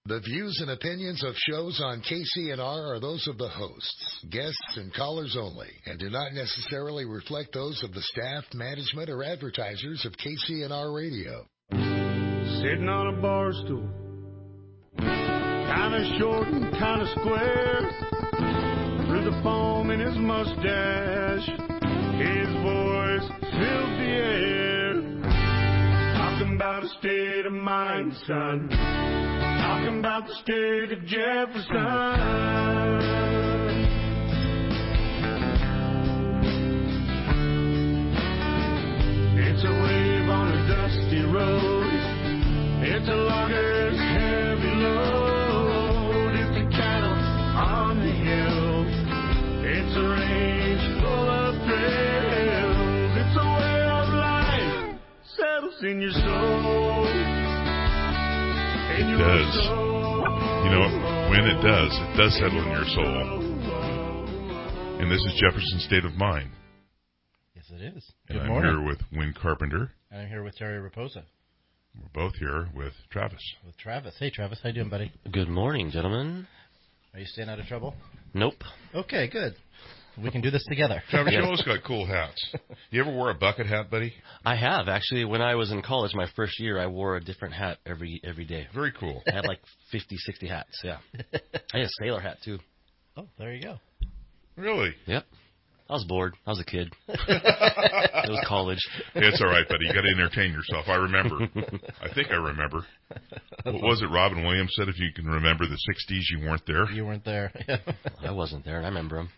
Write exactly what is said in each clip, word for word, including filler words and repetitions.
The views and opinions of shows on K C N R are those of the hosts, guests, and callers only, and do not necessarily reflect those of the staff, management, or advertisers of K C N R Radio. Sitting on a bar stool, kind of short and kind of square, through the foam in his mustache, his voice filled the air, talking about a state of mind, son. Talking about the state of Jefferson. It's a wave on a dusty road. It's a logger's heavy load. It's a cattle on the hill. It's a range full of thrills. It's a way of life settles in your soul. It does. You know, when it does, it does settle in your soul. And this is Jefferson State of Mind. Yes, it is. And Good I'm morning. here with Wynn Carpenter. And I'm here with Terry Raposa. We're both here with Travis. With Travis. Hey, Travis. How you doing, buddy? Good morning, gentlemen. Are you staying out of trouble? Nope. Okay, good. We can do this together. Travis, you always got cool hats. You ever wore a bucket hat, buddy? I have. Actually, when I was in college, my first year, I wore a different hat every every day. Very cool. I had like fifty, sixty hats, yeah. I had a sailor hat, too. Oh, there you go. Really? Yep. I was bored. I was a kid. It was college. Hey, it's all right, buddy. You got to entertain yourself. I remember. I think I remember. What was it Robin Williams said? If you can remember the sixties, you weren't there. You weren't there. I wasn't there, and I remember them.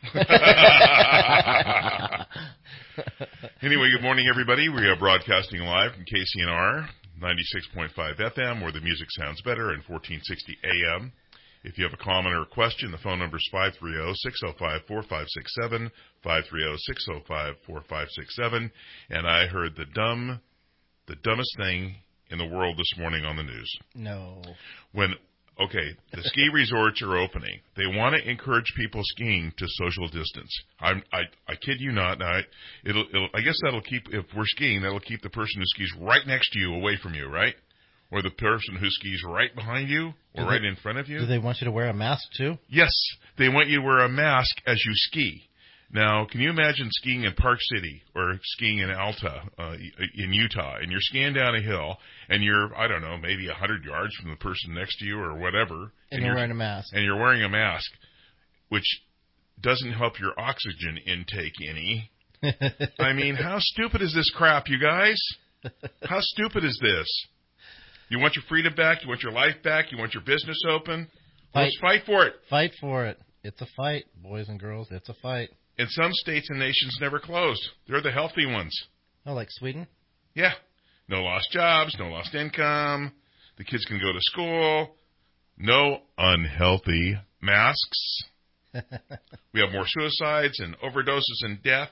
Anyway, good morning, everybody. We are broadcasting live from K C N R, ninety-six point five F M, where the music sounds better, and fourteen sixty A M. If you have a comment or a question, the phone number is five three zero, six zero five, four five six seven, five three zero, six zero five, four five six seven. And I heard the dumb, the dumbest thing in the world this morning on the news. No. When, okay, the ski resorts are opening. They want to encourage people skiing to social distance. I'm, I, I kid you not. I, it'll, it'll, I guess that'll keep, if we're skiing, that'll keep the person who skis right next to you away from you, right? Or the person who skis right behind you or do right they, in front of you. Do they want you to wear a mask, too? Yes, they want you to wear a mask as you ski. Now, can you imagine skiing in Park City or skiing in Alta uh, in Utah, and you're skiing down a hill, and you're, I don't know, maybe one hundred yards from the person next to you or whatever. And, and you're you're wearing a mask. And you're wearing a mask, which doesn't help your oxygen intake any. I mean, how stupid is this crap, you guys? How stupid is this? You want your freedom back? You want your life back? You want your business open? Fight. Let's fight for it. Fight for it. It's a fight, boys and girls. It's a fight. And some states and nations never closed. They're the healthy ones. Oh, like Sweden? Yeah. No lost jobs, no lost income. The kids can go to school. No unhealthy masks. We have more suicides and overdoses and death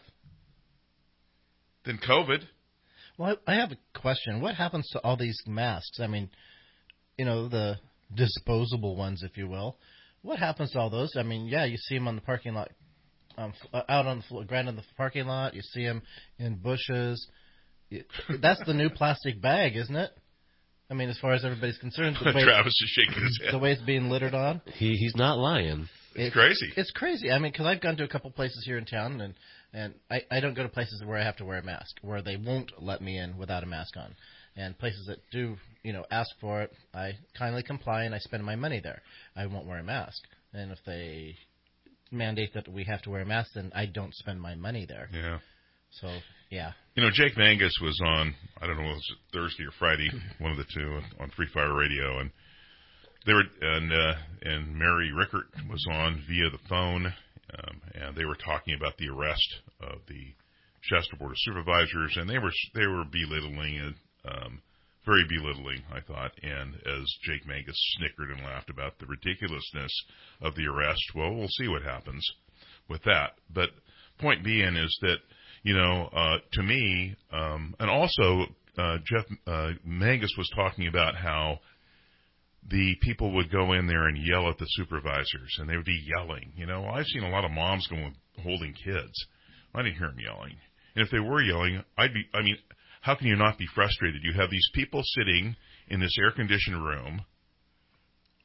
than COVID. Well, I have a question. What happens to all these masks? I mean, you know, the disposable ones, if you will. What happens to all those? I mean, yeah, you see them on the parking lot, um, out on the ground in the parking lot. You see them in bushes. That's the new plastic bag, isn't it? I mean, as far as everybody's concerned. The way, Travis is shaking his head. The way it's being littered on. He He's not lying. It's, it's crazy. It's crazy. I mean, because I've gone to a couple places here in town, and, and I, I don't go to places where I have to wear a mask, where they won't let me in without a mask on. And places that do, you know, ask for it, I kindly comply, and I spend my money there. I won't wear a mask. And if they mandate that we have to wear a mask, then I don't spend my money there. Yeah. So, yeah. You know, Jake Mangus was on, I don't know, was it Thursday or Friday, one of the two, on Free Fire Radio, and they were, and uh, and Mary Rickert was on via the phone, um, and they were talking about the arrest of the Shasta Board of Supervisors, and they were they were belittling it, um, very belittling, I thought. And as Jake Mangus snickered and laughed about the ridiculousness of the arrest, well, we'll see what happens with that. But point being is that, you know, uh, to me, um, and also uh, Jeff uh, Mangus was talking about how the people would go in there and yell at the supervisors, and they would be yelling. You know, I've seen a lot of moms going holding kids. I didn't hear them yelling. And if they were yelling, I'd be, I mean, how can you not be frustrated? You have these people sitting in this air-conditioned room,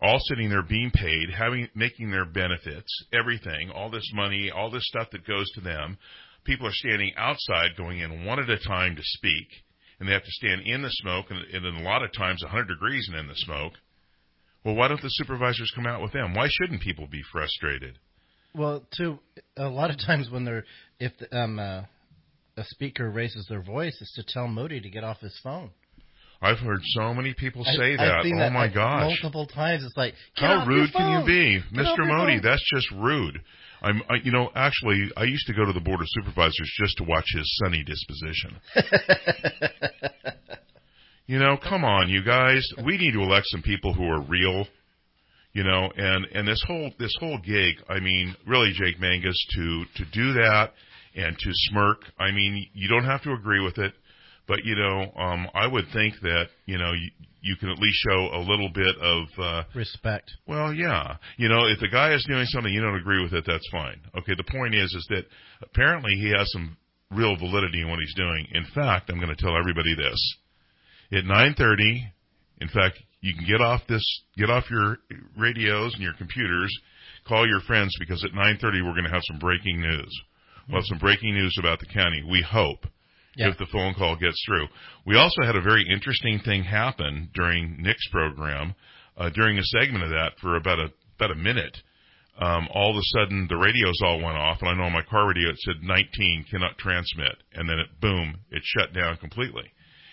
all sitting there being paid, having making their benefits, everything, all this money, all this stuff that goes to them. People are standing outside, going in one at a time to speak, and they have to stand in the smoke, and, and a lot of times one hundred degrees and in the smoke. Well, why don't the supervisors come out with them? Why shouldn't people be frustrated? Well, too, a lot of times when they're, if um, uh, a speaker raises their voice, it's to tell Modi to get off his phone. I've heard so many people say I, that. I've seen oh that my like gosh! Multiple times. It's like, get how off rude your can you phone. be, Get Mister off your Modi? phone. That's just rude. I'm, I, you know, actually, I used to go to the Board of Supervisors just to watch his sunny disposition. You know, come on, you guys. We need to elect some people who are real. You know, and, and this whole this whole gig, I mean, really, Jake Mangus, to, to do that and to smirk, I mean, you don't have to agree with it, but, you know, um, I would think that, you know, you, you can at least show a little bit of... Uh, respect. Well, yeah. You know, if the guy is doing something you don't agree with it, that's fine. Okay, the point is, is that apparently he has some real validity in what he's doing. In fact, I'm going to tell everybody this. At nine thirty, in fact... You can get off this, get off your radios and your computers, call your friends, because at nine thirty we're going to have some breaking news. We'll have some breaking news about the county, we hope, yeah. if the phone call gets through. We also had a very interesting thing happen during Nick's program, uh, during a segment of that for about a, about a minute. Um, all of a sudden the radios all went off, and I know on my car radio it said nineteen cannot transmit, and then it, boom, it shut down completely.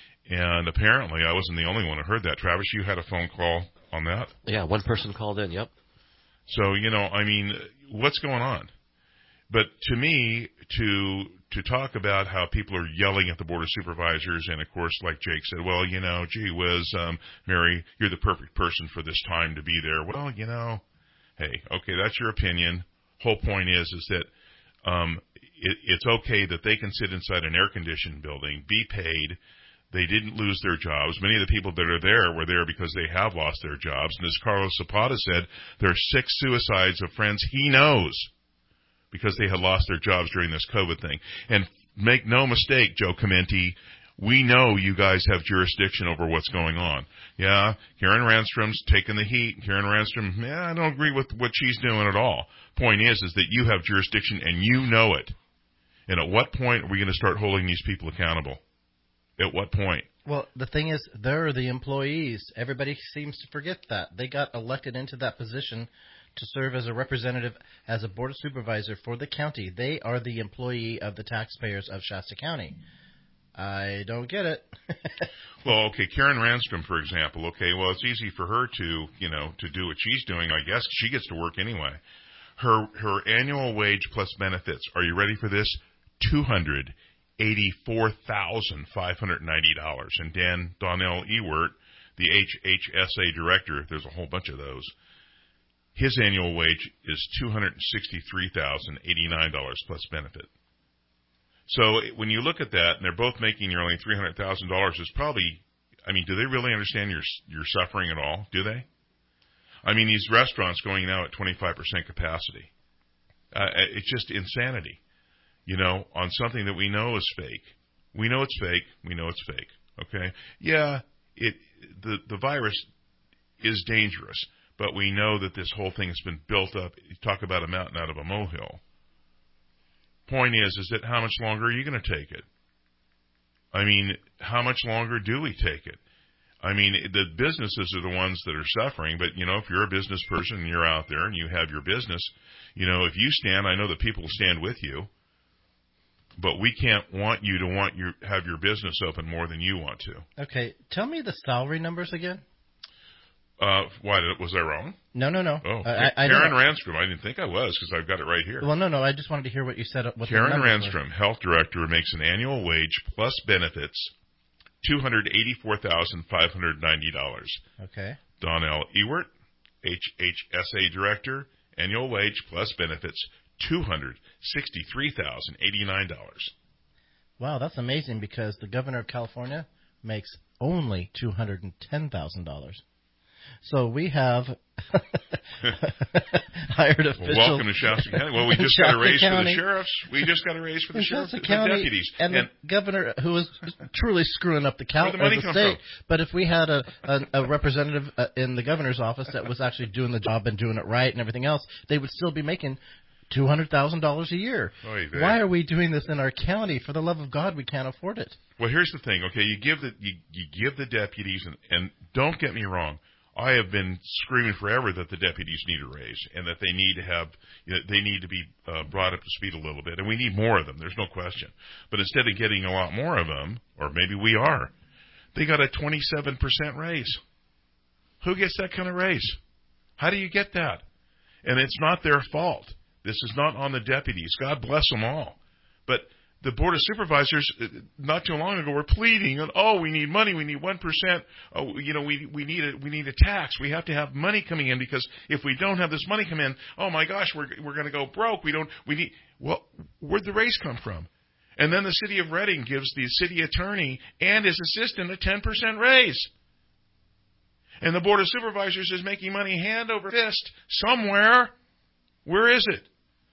And apparently I wasn't the only one who heard that. Travis, you had a phone call on that? Yeah, one person called in, yep. So, you know, I mean, what's going on? But to me, to to talk about how people are yelling at the Board of Supervisors, and of course, like Jake said, well, you know, gee whiz, um, Mary, you're the perfect person for this time to be there. Well, you know, hey, okay, that's your opinion. Whole point is, is that um, it, it's okay that they can sit inside an air-conditioned building, be paid. They didn't lose their jobs. Many of the people that are there were there because they have lost their jobs. And as Carlos Zapata said, there are six suicides of friends he knows because they had lost their jobs during this COVID thing. And make no mistake, Joe Comenti, we know you guys have jurisdiction over what's going on. Yeah, Karen Ranstrom's taking the heat. Karen Ranstrom, yeah, I don't agree with what she's doing at all. Point is, is that you have jurisdiction and you know it. And at what point are we going to start holding these people accountable? At what point? Well, the thing is, they're the employees. Everybody seems to forget that. They got elected into that position to serve as a representative, as a board of supervisor for the county. They are the employee of the taxpayers of Shasta County. I don't get it. Well, okay, Karen Ranstrom, for example. Okay, well, it's easy for her to, you know, to do what she's doing. I guess she gets to work anyway. Her her annual wage plus benefits. Are you ready for this? Two hundred. eighty-four thousand five hundred ninety dollars. And Dan Donnell Ewert, the H H S A director, there's a whole bunch of those, his annual wage is two hundred sixty-three thousand eighty-nine dollars plus benefit. So when you look at that, and they're both making nearly three hundred thousand dollars, it's probably, I mean, do they really understand your your suffering at all? Do they? I mean, these restaurants going now at twenty-five percent capacity. Uh, it's just insanity. You know, on something that we know is fake. We know it's fake. We know it's fake. Okay? Yeah, it the the virus is dangerous, but we know that this whole thing has been built up. You talk about a mountain out of a molehill. Point is, is that how much longer are you going to take it? I mean, how much longer do we take it? I mean, the businesses are the ones that are suffering, but, you know, if you're a business person and you're out there and you have your business, you know, if you stand, I know that people will stand with you. But we can't want you to want your have your business open more than you want to. Okay, tell me the salary numbers again. Uh, why did, was I wrong? No, no, no. Oh, I, I, Karen I Ranstrom. I didn't think I was because I've got it right here. Well, no, no. I just wanted to hear what you said. What Karen the Ranstrom, were. health director, makes an annual wage plus benefits two hundred eighty-four thousand five hundred ninety dollars. Okay. Donnell Ewert, H H S A director, annual wage plus benefits two hundred sixty-three thousand eighty-nine dollars. Wow, that's amazing because the governor of California makes only two hundred ten thousand dollars. So we have hired officials. Well, welcome to Shasta County. Well, we just got a raise County. for the sheriffs. We just got a raise for the sheriffs Shasta and County, deputies. and, And the governor, who was truly screwing up the count Where'd the money of the come state. from? But if we had a, a, a representative uh, in the governor's office that was actually doing the job and doing it right and everything else, they would still be making two hundred thousand dollars a year. Oy vey. Why are we doing this in our county? For the love of God, we can't afford it. Well, here's the thing. Okay, you give the you, you give the deputies, and, and don't get me wrong. I have been screaming forever that the deputies need a raise and that they need to have, you know, they need to be uh, brought up to speed a little bit, and we need more of them. There's no question. But instead of getting a lot more of them, or maybe we are, they got a twenty-seven percent raise. Who gets that kind of raise? How do you get that? And it's not their fault. This is not on the deputies. God bless them all. But the Board of Supervisors, not too long ago, were pleading, and oh, we need money. We need one percent. Oh, you know, we we need a we need a tax. We have to have money coming in, because if we don't have this money come in, oh my gosh, we're we're going to go broke. We don't. We need. Well, where'd the raise come from? And then the city of Reading gives the city attorney and his assistant a ten percent raise. And the Board of Supervisors is making money hand over fist somewhere. Where is it?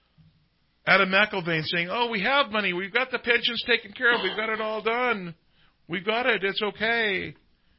Adam McIlvain saying, oh, we have money. We've got the pensions taken care of. We've got it all done. We've got it. It's okay.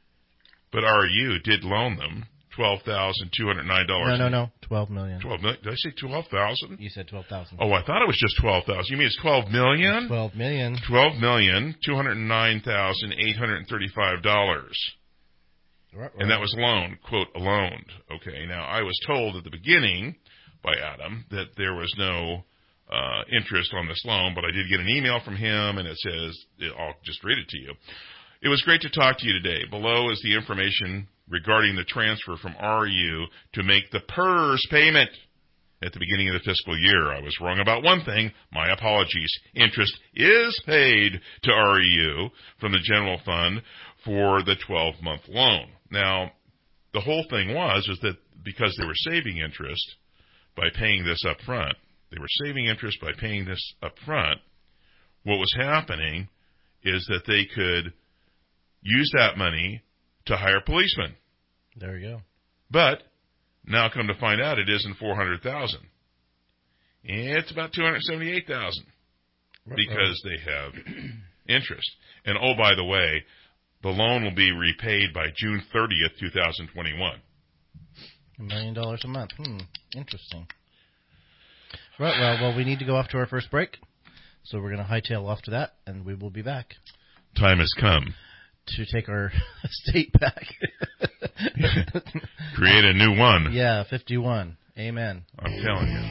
But R U did loan them twelve thousand two hundred nine dollars. No, no, no. twelve million dollars. twelve million dollars. Did I say twelve thousand dollars? You said twelve thousand Oh, I thought it was just twelve thousand dollars. You mean it's twelve million dollars? twelve million dollars. twelve million two hundred nine thousand eight hundred thirty-five dollars. Right, right. And that was loaned, quote, loaned. Okay, now I was told at the beginning by Adam that there was no uh, interest on this loan, but I did get an email from him, and it says, I'll just read it to you. It was great to talk to you today. Below is the information regarding the transfer from R U to make the P E R S payment. At the beginning of the fiscal year, I was wrong about one thing. My apologies. Interest is paid to R U from the general fund for the twelve-month loan. Now, the whole thing was is that because they were saving interest by paying this up front, they were saving interest by paying this up front, what was happening is that they could use that money to hire policemen. There you go. But now come to find out it isn't four hundred thousand dollars. It's about two hundred seventy-eight thousand dollars because they have interest. And oh, by the way, the loan will be repaid by June thirtieth, twenty twenty-one. A million dollars a month. Hmm. Interesting. Right. Well, well, we need to go off to our first break, so we're going to hightail off to that, and we will be back. Time has come to take our state back. Create a new one. Yeah, fifty-one. Amen. I'm telling you.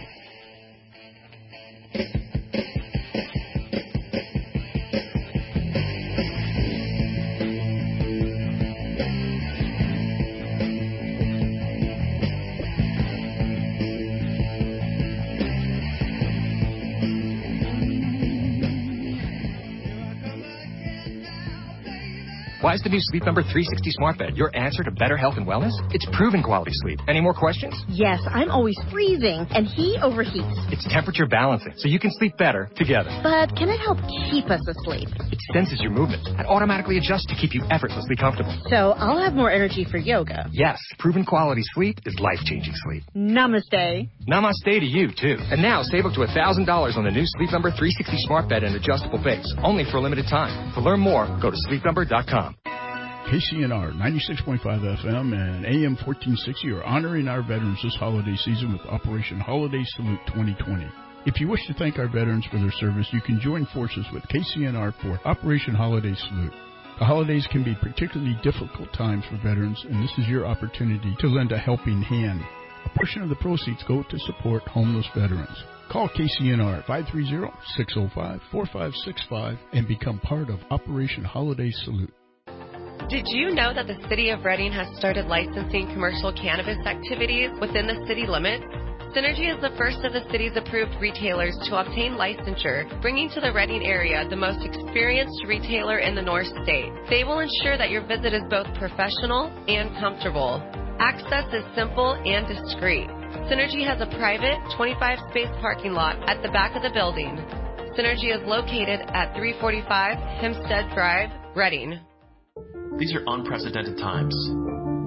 Why is the new Sleep Number three sixty Smart Bed your answer to better health and wellness? It's proven quality sleep. Any more questions? Yes, I'm always freezing, and he overheats. It's temperature balancing, so you can sleep better together. But can it help keep us asleep? It senses your movements and automatically adjusts to keep you effortlessly comfortable. So I'll have more energy for yoga. Yes, proven quality sleep is life-changing sleep. Namaste. Namaste to you, too. And now, save up to one thousand dollars on the new Sleep Number three sixty Smart Bed and adjustable base, only for a limited time. To learn more, go to sleep number dot com. K C N R ninety-six point five F M and A M fourteen sixty are honoring our veterans this holiday season with Operation Holiday Salute twenty twenty. If you wish to thank our veterans for their service, you can join forces with K C N R for Operation Holiday Salute. The holidays can be particularly difficult times for veterans, and this is your opportunity to lend a helping hand. A portion of the proceeds go to support homeless veterans. Call K C N R at five three zero, six zero five, four five six five and become part of Operation Holiday Salute. Did you know that the City of Reading has started licensing commercial cannabis activities within the city limits? Synergy is the first of the city's approved retailers to obtain licensure, bringing to the Reading area the most experienced retailer in the North State. They will ensure that your visit is both professional and comfortable. Access is simple and discreet. Synergy has a private twenty-five space parking lot at the back of the building. Synergy is located at three forty-five Hempstead Drive, Reading. These are unprecedented times.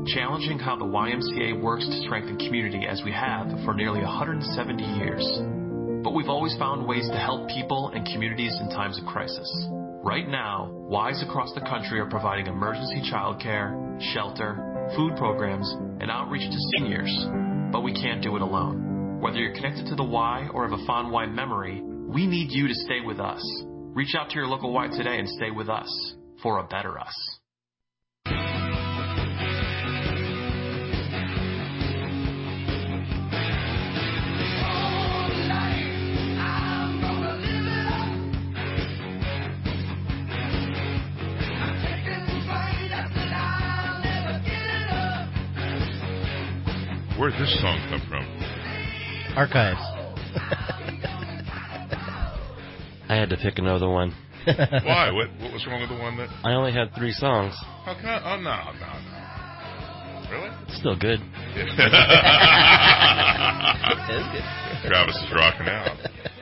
challenging how the Y M C A works to strengthen community as we have for nearly one hundred seventy years. But we've always found ways to help people and communities in times of crisis. Right now, Y's across the country are providing emergency childcare, shelter, food programs, and outreach to seniors. But we can't do it alone. Whether you're connected to the Y or have a fond Y memory, we need you to stay with us. Reach out to your local Y today and stay with us for a better us. Where'd this song come from? Archives. I had to pick another one. Why? What What was wrong with the one that... I only had three songs. How can I... Oh, no, no, no. Really? It's still good. Travis is rocking out.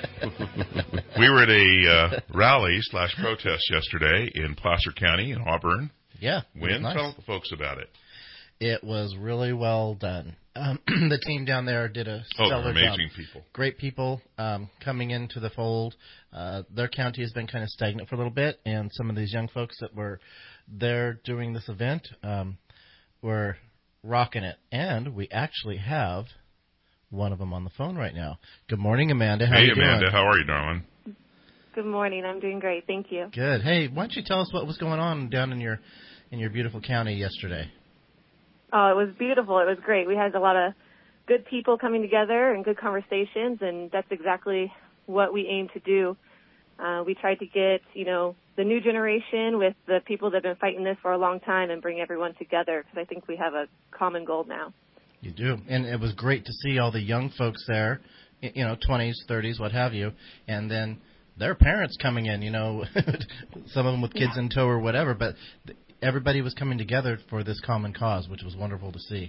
We were at a uh, rally slash protest yesterday in Placer County in Auburn. Yeah. Win, nice. Tell the folks about it. It was really well done. Um, the team down there did a oh, stellar they're amazing job. people. Great people um, coming into the fold. Uh, their county has been kind of stagnant for a little bit, and some of these young folks that were there doing this event um, were rocking it. And we actually have one of them on the phone right now. Good morning, Amanda. How hey, are you Amanda. doing? How are you, darling? Good morning. I'm doing great. Thank you. Good. Hey, why don't you tell us what was going on down in your in your beautiful county yesterday? Oh, it was beautiful. It was great. We had a lot of good people coming together and good conversations, and that's exactly what we aim to do. Uh, we tried to get, you know, the new generation with the people that have been fighting this for a long time and bring everyone together, because I think we have a common goal now. You do. And it was great to see all the young folks there, you know, twenties, thirties, what have you, and then their parents coming in, you know, some of them with kids yeah. in tow or whatever, but everybody was coming together for this common cause, which was wonderful to see.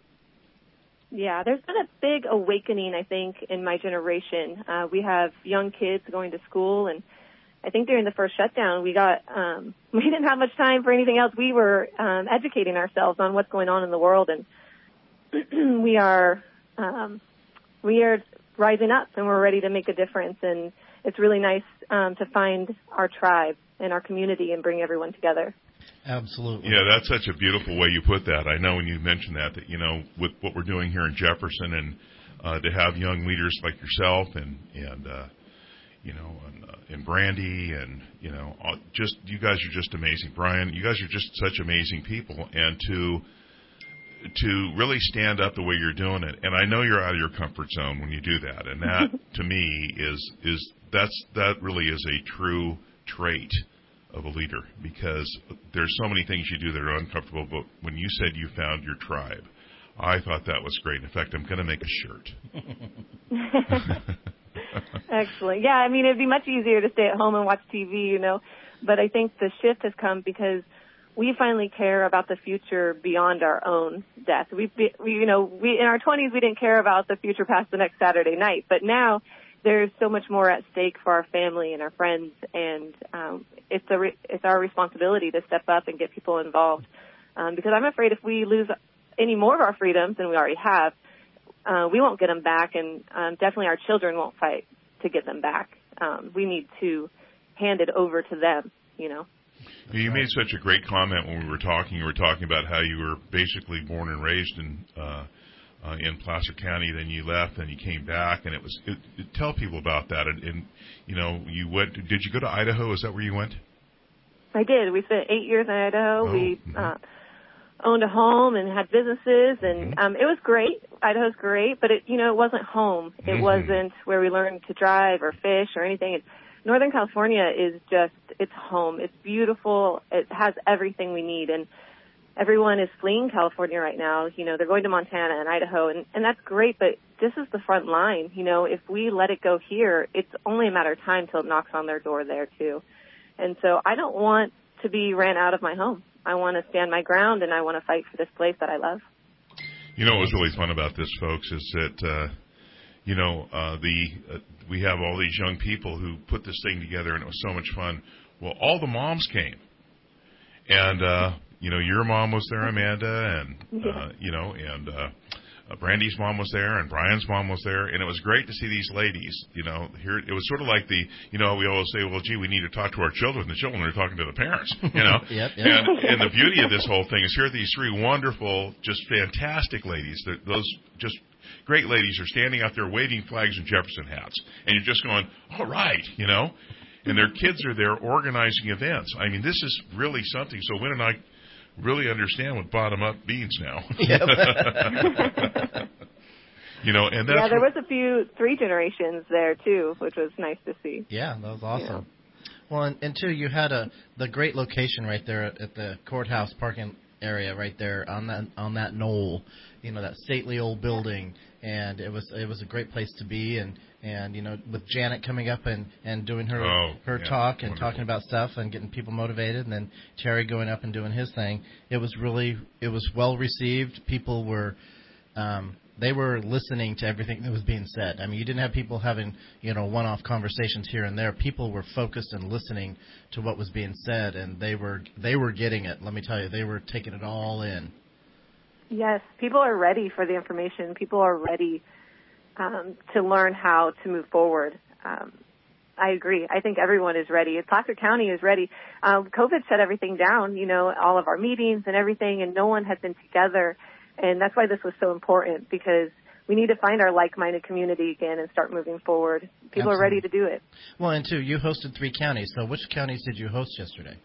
Yeah, there's been a big awakening, I think, in my generation. Uh, we have young kids going to school, and I think during the first shutdown, we got um, we didn't have much time for anything else. We were um, educating ourselves on what's going on in the world, and we are um, we are rising up, and we're ready to make a difference. And it's really nice um, to find our tribe and our community and bring everyone together. Absolutely. Yeah, that's such a beautiful way you put that. I know when you mentioned that, that, you know, with what we're doing here in Jefferson and uh, to have young leaders like yourself and, and uh, you know, and, uh, and Brandy and, you know, just, you guys are just amazing. Brian, you guys are just such amazing people. And to, to really stand up the way you're doing it, and I know you're out of your comfort zone when you do that, and that, to me, is, is that's, that really is a true trait of a leader, because there's so many things you do that are uncomfortable, but when you said you found your tribe, I thought that was great. In fact, I'm going to make a shirt. Excellent. Yeah, I mean, it'd be much easier to stay at home and watch T V, you know, but I think the shift has come because we finally care about the future beyond our own death. We, we you know, we in our twenties, we didn't care about the future past the next Saturday night, but now there's so much more at stake for our family and our friends, and um, it's a re- it's our responsibility to step up and get people involved. Um, because I'm afraid if we lose any more of our freedoms than we already have, uh, we won't get them back, and um, definitely our children won't fight to get them back. Um, we need to hand it over to them, you know. You made such a great comment when we were talking. You were talking about how you were basically born and raised in uh, Uh, in Placer County, then you left, and you came back, and it was. It, it, tell people about that. And, and you know, you went. Did you go to Idaho? Is that where you went? I did. We spent eight years in Idaho. Oh, we mm-hmm. uh, owned a home and had businesses, and mm-hmm. um, it was great. Idaho's great, but it, you know, it wasn't home. It mm-hmm. wasn't where we learned to drive or fish or anything. It's, Northern California is just it's home. It's beautiful. It has everything we need, and everyone is fleeing California right now. You know, they're going to Montana and Idaho, and, and that's great, but this is the front line. You know, if we let it go here, it's only a matter of time till it knocks on their door there, too. And so I don't want to be ran out of my home. I want to stand my ground, and I want to fight for this place that I love. You know what was really fun about this, folks, is that, uh, you know, uh, the uh, we have all these young people who put this thing together, and it was so much fun. Well, all the moms came. And, uh, you know, your mom was there, Amanda, and Yeah. uh, you know, and uh, uh, Brandy's mom was there, and Brian's mom was there, and it was great to see these ladies. You know, here it was sort of like the, you know, we always say, well, gee, we need to talk to our children. The children are talking to the parents. You know, Yep, yep. and and the beauty of this whole thing is here are these three wonderful, just fantastic ladies. They're, those just great ladies are standing out there waving flags and Jefferson hats, and you're just going, all right, you know. And their kids are there organizing events. I mean, this is really something. So Wynn and I really understand what bottom-up means now. You know, and that's yeah, there was a few three generations there too, which was nice to see. Yeah, that was awesome. Yeah. Well, and, and too, you had a the great location right there at the courthouse parking area, right there on that on that knoll. You know, that stately old building, and it was it was a great place to be. And, and you know, with Janet coming up and, and doing her oh, her yeah, talk and wonderful. talking about stuff and getting people motivated, and then Terry going up and doing his thing. It was really it was well received. People were. Um, They were listening to everything that was being said. I mean, you didn't have people having, you know, one-off conversations here and there. People were focused and listening to what was being said, and they were they were getting it. Let me tell you, they were taking it all in. Yes, people are ready for the information. People are ready um, to learn how to move forward. Um, I agree. I think everyone is ready. Placer County is ready. Um, COVID shut everything down, you know, all of our meetings and everything, and no one had been together. And that's why this was so important, because we need to find our like-minded community again and start moving forward. People Absolutely. are ready to do it. Well, and, too, you hosted three counties. So which counties did you host yesterday?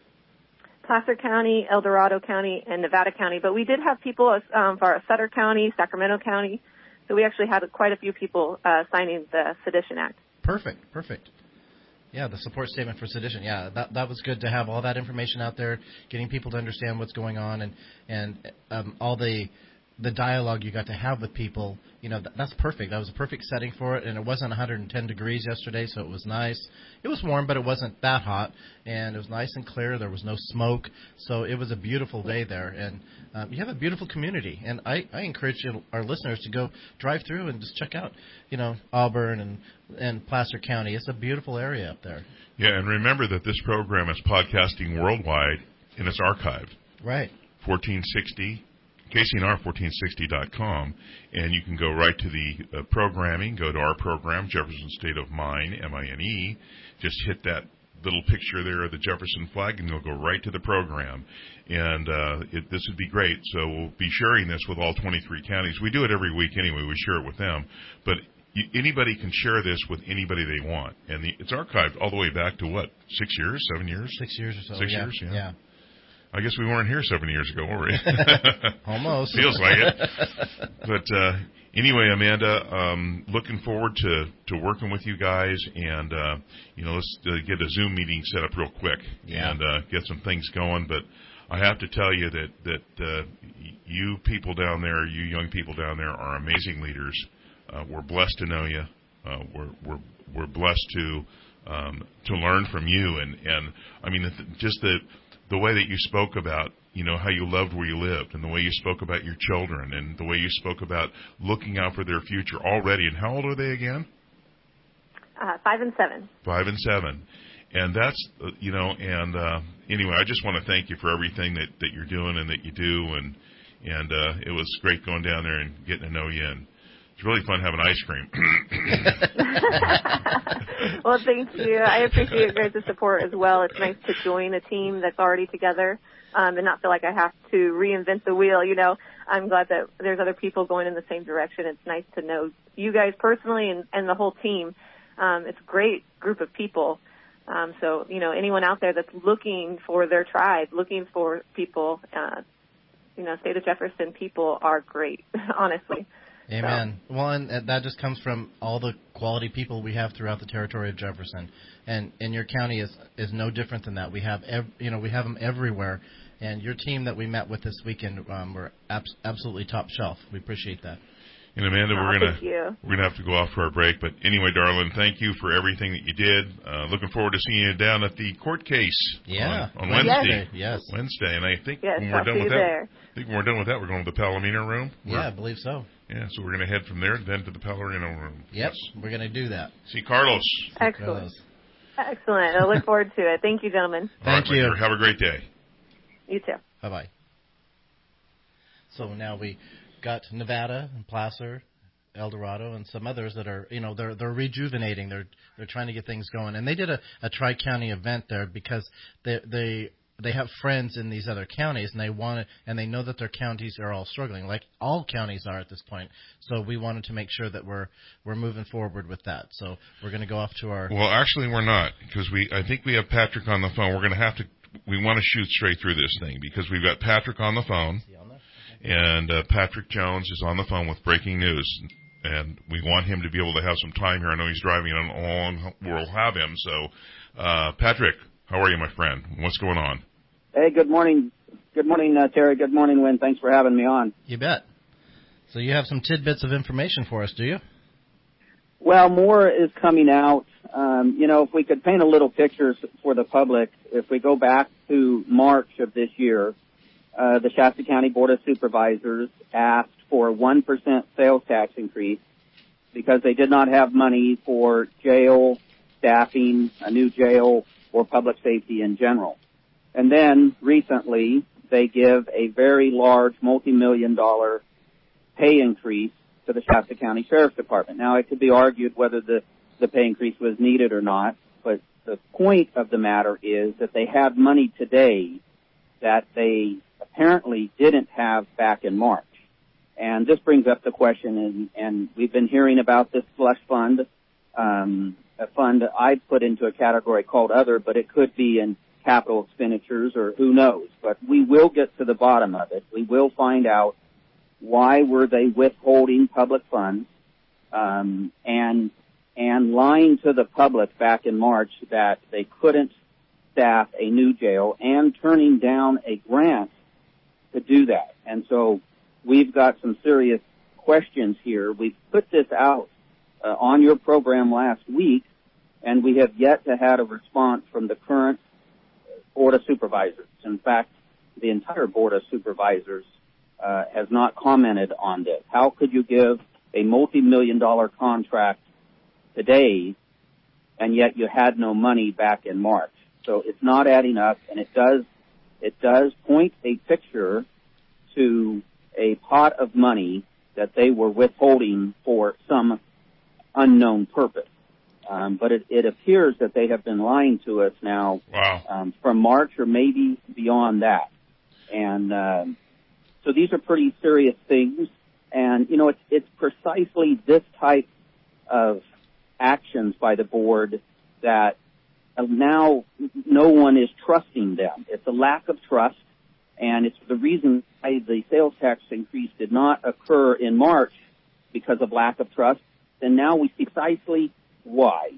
Placer County, El Dorado County, and Nevada County. But we did have people um, for Sutter County, Sacramento County. So we actually had quite a few people uh, signing the Sedition Act. Perfect, perfect. Yeah, the support statement for sedition. Yeah, that that was good to have all that information out there, getting people to understand what's going on, and and um, all the the dialogue you got to have with people. You know, th- that's perfect. That was a perfect setting for it, and it wasn't one hundred ten degrees yesterday, so it was nice. It was warm, but it wasn't that hot, and it was nice and clear. There was no smoke, so it was a beautiful day there, and um, you have a beautiful community. And I, I encourage you, our listeners to go drive through and just check out, you know, Auburn and and Placer County. It's a beautiful area up there. Yeah, and remember that this program is podcasting worldwide, and it's archived. Right. fourteen sixty K C N R fourteen sixty dot com, and you can go right to the uh, programming, go to our program, Jefferson State of Mine, M I N E, just hit that little picture there of the Jefferson flag, and you'll go right to the program. And uh, it, this would be great, so we'll be sharing this with all twenty-three counties. We do it every week anyway, we share it with them, but you, anybody can share this with anybody they want. And the, it's archived all the way back to, what, six years, seven years? Six years or so. Six yeah. years, yeah. yeah. I guess we weren't here seven years ago, were we? Almost. Feels like it. But uh, anyway, Amanda, um, looking forward to, to working with you guys, and uh, you know, let's uh, get a Zoom meeting set up real quick yeah. and uh, get some things going. But I have to tell you that that uh, you people down there, you young people down there, are amazing leaders. Uh, we're blessed to know you. Uh, we're we're we're blessed to um, to learn from you, and and I mean just the the way that you spoke about, you know, how you loved where you lived, and the way you spoke about your children, and the way you spoke about looking out for their future already. And how old are they again? Uh, five and seven. Five and seven. And that's, uh, you know, and uh, anyway, I just want to thank you for everything that, that you're doing and that you do. And and uh, it was great going down there and getting to know you. And it's really fun having ice cream. Well, thank you. I appreciate your guys' support as well. It's nice to join a team that's already together um, and not feel like I have to reinvent the wheel. You know, I'm glad that there's other people going in the same direction. It's nice to know you guys personally and, and the whole team. Um, it's a great group of people. Um, so, you know, anyone out there that's looking for their tribe, looking for people, uh, you know, State of Jefferson people are great, honestly. Amen. So. Well, and that just comes from all the quality people we have throughout the territory of Jefferson, and and your county is is no different than that. We have ev- you know we have them everywhere, and your team that we met with this weekend um, were abs- absolutely top shelf. We appreciate that. And Amanda, oh, we're gonna thank you. we're gonna have to go off for our break. But anyway, darling, thank you for everything that you did. Uh, looking forward to seeing you down at the court case. Yeah, on, on Wednesday. Yes. Wednesday, and I think yes, when we're I'll done see with you that, there. I think when we're done with that, we're going to the Palomino room. We're, Yeah, I believe so. Yeah, so we're going to head from there then to the Palomino room. Yep, we're going to do that. See Carlos. Excellent. Carlos. Excellent. I look forward to it. Thank you, gentlemen. All Thank right, you. Have a great day. You too. Bye-bye. So now we got Nevada and Placer, El Dorado, and some others that are, you know, they're they're rejuvenating. They're they're trying to get things going. And they did a, a tri-county event there because they they they have friends in these other counties, and they want to, and they know that their counties are all struggling, like all counties are at this point. So we wanted to make sure that we're we're moving forward with that. So we're going to go off to our. Well, actually, we're not, because we I think we have Patrick on the phone. We're going to have to. We want to shoot straight through this thing because we've got Patrick on the phone, and uh, Patrick Jones is on the phone with breaking news, and we want him to be able to have some time here. I know he's driving on along. We'll have him. So, uh, Patrick, how are you, my friend? What's going on? Hey, good morning. Good morning, uh, Terry. Good morning, Wynn. Thanks for having me on. You bet. So you have some tidbits of information for us, do you? Well, more is coming out. Um, you know, if we could paint a little picture for the public, if we go back to March of this year, uh, the Shasta County Board of Supervisors asked for a one percent sales tax increase because they did not have money for jail staffing, a new jail, or public safety in general. And then recently they give a very large multi-million dollar pay increase to the Shasta County Sheriff's Department. Now, it could be argued whether the, the pay increase was needed or not, but the point of the matter is that they have money today that they apparently didn't have back in March. And this brings up the question, and, and we've been hearing about this slush fund, um, a fund I've put into a category called other, but it could be in capital expenditures or who knows. But we will get to the bottom of it. We will find out why were they withholding public funds um, and and lying to the public back in March that they couldn't staff a new jail and turning down a grant to do that. And so we've got some serious questions here. We've put this out uh, on your program last week, and we have yet to have a response from the current Board of Supervisors. In fact, the entire Board of Supervisors uh, has not commented on this. How could you give a multi-million dollar contract today and yet you had no money back in March? So it's not adding up, and it does it does point a picture to a pot of money that they were withholding for some unknown purpose. Um, but it, it appears that they have been lying to us now wow. um, from March or maybe beyond that. And um, so these are pretty serious things. And, you know, it's, it's precisely this type of actions by the board that now no one is trusting them. It's a lack of trust, and it's the reason why the sales tax increase did not occur in March because of lack of trust. And now we see precisely why.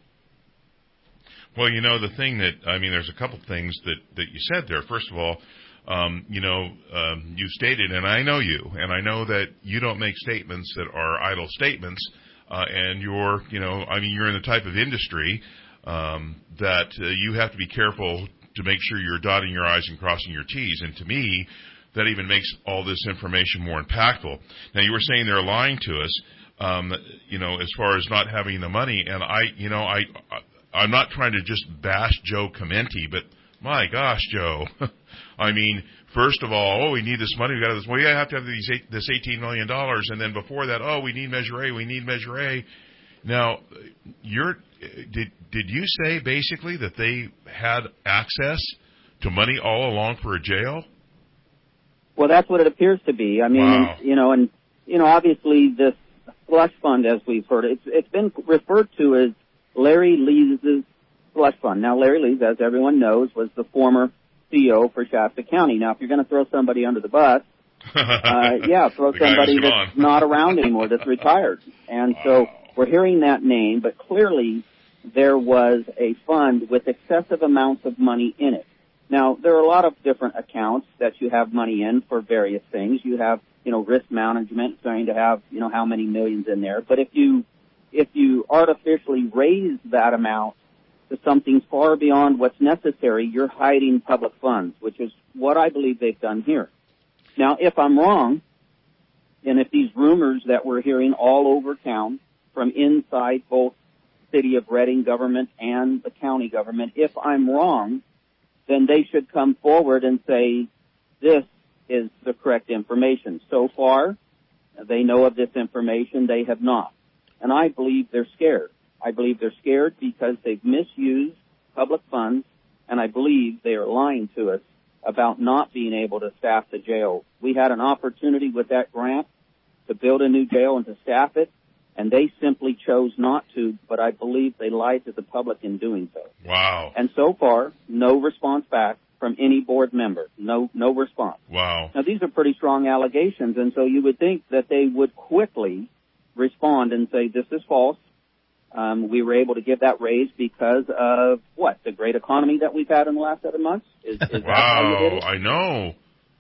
Well, you know, the thing that, I mean, there's a couple things that, that you said there. First of all, um, you know, um, you stated, and I know you, and I know that you don't make statements that are idle statements, uh, and you're, you know, I mean, you're in the type of industry um, that uh, you have to be careful to make sure you're dotting your I's and crossing your T's. And to me, that even makes all this information more impactful. Now, you were saying they're lying to us. Um, you know, as far as not having the money, and I, you know, I, I, I'm not trying to just bash Joe Clementi, but my gosh, Joe, I mean, first of all, oh, we need this money, we got this. Well, yeah, I have to have these eight, this eighteen million dollars, and then before that, oh, we need Measure A, we need Measure A. Now, you're, did did you say basically that they had access to money all along for a jail? Well, that's what it appears to be. I mean, wow. you know, and you know, obviously this slush fund, as we've heard, it's, it's been referred to as Larry Lees' slush fund. Now, Larry Lees, as everyone knows, was the former C E O for Shasta County. Now, if you're going to throw somebody under the bus, uh, yeah, throw somebody that's not around anymore, that's retired. And wow. so we're hearing that name, but clearly there was a fund with excessive amounts of money in it. Now, there are a lot of different accounts that you have money in for various things. You have you know, risk management going to have, you know, how many millions in there. But if you, if you artificially raise that amount to something far beyond what's necessary, you're hiding public funds, which is what I believe they've done here. Now, if I'm wrong, and if these rumors that we're hearing all over town from inside both city of Reading government and the county government, if I'm wrong, then they should come forward and say, this is the correct information. So far, they know of this information. They have not. And I believe they're scared. I believe they're scared because they've misused public funds, and I believe they are lying to us about not being able to staff the jail. We had an opportunity with that grant to build a new jail and to staff it, and they simply chose not to, but I believe they lied to the public in doing so. Wow. And so far, no response back from any board member. No, no response. Wow. Now, these are pretty strong allegations, and so you would think that they would quickly respond and say, this is false. Um, we were able to give that raise because of what? The great economy that we've had in the last seven months? Is, is wow. that how you did it? I know.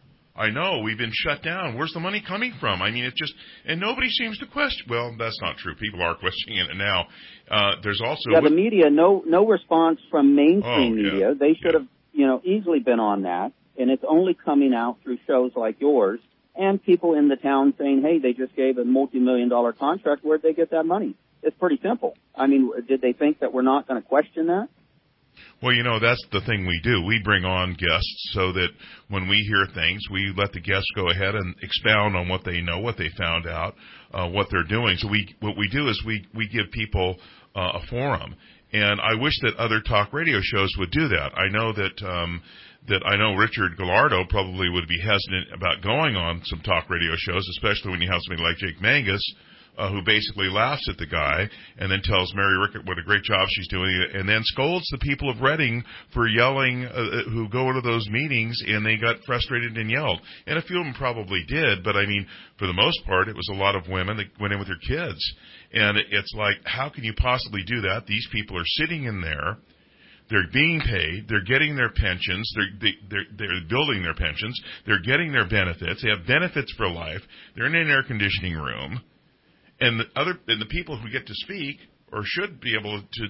I know. We've been shut down. Where's the money coming from? I mean, it's just, and nobody seems to question. Well, that's not true. People are questioning it now. Uh, there's also. Yeah, the media, no, no response from mainstream oh, yeah. media. They should yeah. have, you know, easily been on that. And it's only coming out through shows like yours and people in the town saying, hey, they just gave a multi-million dollar contract. Where'd they get that money? It's pretty simple. I mean, did they think that we're not going to question that? Well, you know, that's the thing we do. We bring on guests so that when we hear things, we let the guests go ahead and expound on what they know, what they found out, uh, what they're doing. So we, what we do is we, we give people uh, a forum. And I wish that other talk radio shows would do that. I know that, um, that I know Richard Gallardo probably would be hesitant about going on some talk radio shows, especially when you have somebody like Jake Mangus, Uh, who basically laughs at the guy and then tells Mary Rickett what a great job she's doing and then scolds the people of Reading for yelling, uh, who go to those meetings and they got frustrated and yelled. And a few of them probably did, but I mean, for the most part, it was a lot of women that went in with their kids. And it's like, how can you possibly do that? These people are sitting in there. They're being paid. They're getting their pensions. They're, they, they're, they're building their pensions. They're getting their benefits. They have benefits for life. They're in an air conditioning room. And the other, and the people who get to speak, or should be able to,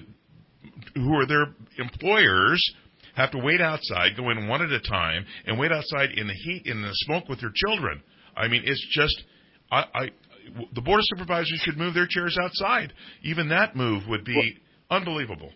who are their employers, have to wait outside, go in one at a time, and wait outside in the heat, in the smoke with their children. I mean, it's just, I, I, the Board of Supervisors should move their chairs outside. Even that move would be well, unbelievable.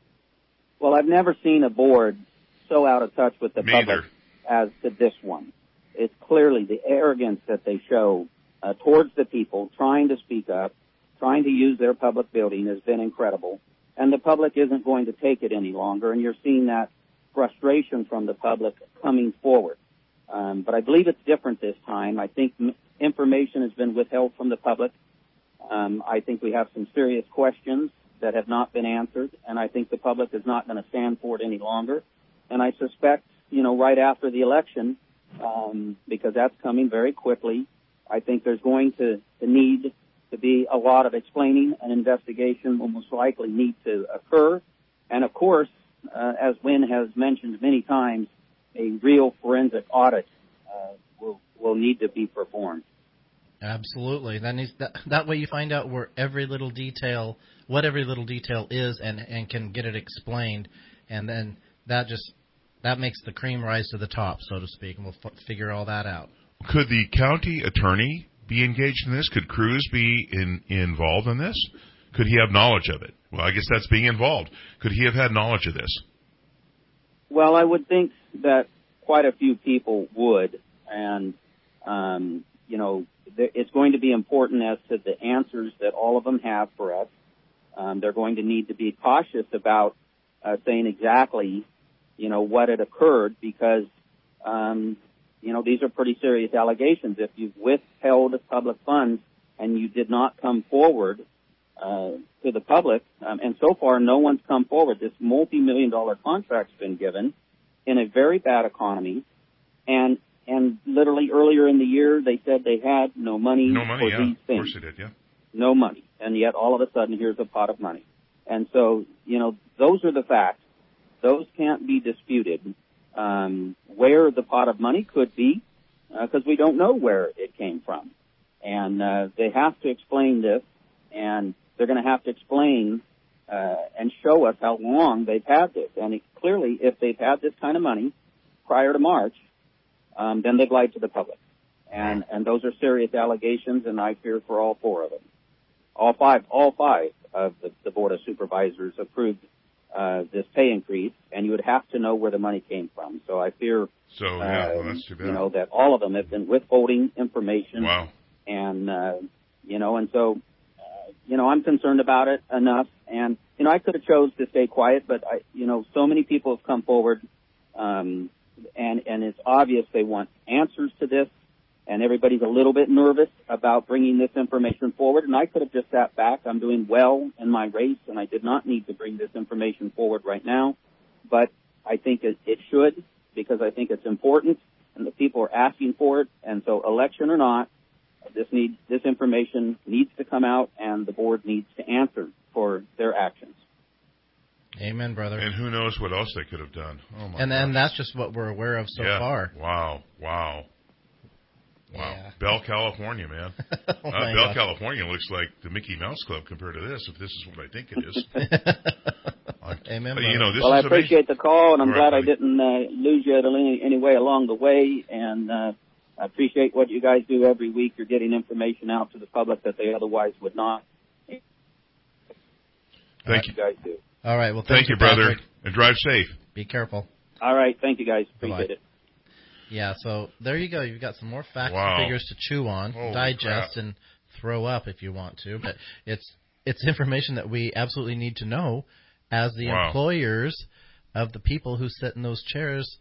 Well, I've never seen a board so out of touch with the Me public either. as to this one. It's clearly the arrogance that they show Uh, towards the people, trying to speak up, trying to use their public building has been incredible. And the public isn't going to take it any longer, and you're seeing that frustration from the public coming forward. Um, but I believe it's different this time. I think m- information has been withheld from the public. Um, I think we have some serious questions that have not been answered, and I think the public is not going to stand for it any longer. And I suspect, you know, right after the election, um, because that's coming very quickly, I think there's going to, to need to be a lot of explaining, and investigation will most likely need to occur. And, of course, uh, as Wynn has mentioned many times, a real forensic audit uh, will, will need to be performed. Absolutely. That needs that, that way you find out where every little detail, what every little detail is, and, and can get it explained. And then that just that makes the cream rise to the top, so to speak, and we'll f- figure all that out. Could the county attorney be engaged in this? Could Cruz be in, involved in this? Could he have knowledge of it? Well, I guess that's being involved. Could he have had knowledge of this? Well, I would think that quite a few people would. And, um, you know, th- it's going to be important as to the answers that all of them have for us. Um, they're going to need to be cautious about uh, saying exactly, you know, what had occurred because, um, you know, these are pretty serious allegations. If you've withheld public funds and you did not come forward uh, to the public, um, and so far no one's come forward. This multi-million dollar contract's been given in a very bad economy, and and literally earlier in the year they said they had no money, no money for yeah. these things. Of course they did, yeah. No money, and yet all of a sudden here's a pot of money. And so, you know, those are the facts. Those can't be disputed. Um, where the pot of money could be, because uh, we don't know where it came from. And uh, they have to explain this, and they're going to have to explain uh, and show us how long they've had this. And it, clearly, if they've had this kind of money prior to March, um, then they've lied to the public. And, and those are serious allegations, and I fear for all four of them. All five, all five of the, the Board of Supervisors approved uh, this pay increase, and you would have to know where the money came from. So I fear, so, yeah, uh, well, that's too bad. you know, that all of them have been withholding information. Wow. And, uh, you know, and so, uh, you know, I'm concerned about it enough. And, you know, I could have chose to stay quiet, but, I, you know, so many people have come forward, um, and, and it's obvious they want answers to this. And everybody's a little bit nervous about bringing this information forward. And I could have just sat back. I'm doing well in my race, and I did not need to bring this information forward right now. But I think it, it should, because I think it's important, and the people are asking for it. And so, election or not, this needs this information needs to come out, and the board needs to answer for their actions. Amen, brother. And who knows what else they could have done? Oh my! And then that's just what we're aware of so yeah. far. Wow! Wow! Wow. Yeah. Bell, California, man. oh uh, Bell, gosh. California looks like the Mickey Mouse Club compared to this, if this is what I think it is. Amen. You know, this well, is I appreciate amazing. the call, and I'm All glad right, I didn't uh, lose you in any, any way along the way. And uh, I appreciate what you guys do every week. You're getting information out to the public that they otherwise would not. Thank you. you guys do. All right. Well, thank, thank you, brother. Patrick. And drive safe. Be careful. All right. Thank you, guys. Appreciate Bye-bye. it. Yeah, so there you go. You've got some more facts Wow. and figures to chew on, Holy digest, crap. and throw up if you want to. But it's it's information that we absolutely need to know as the Wow. employers of the people who sit in those chairs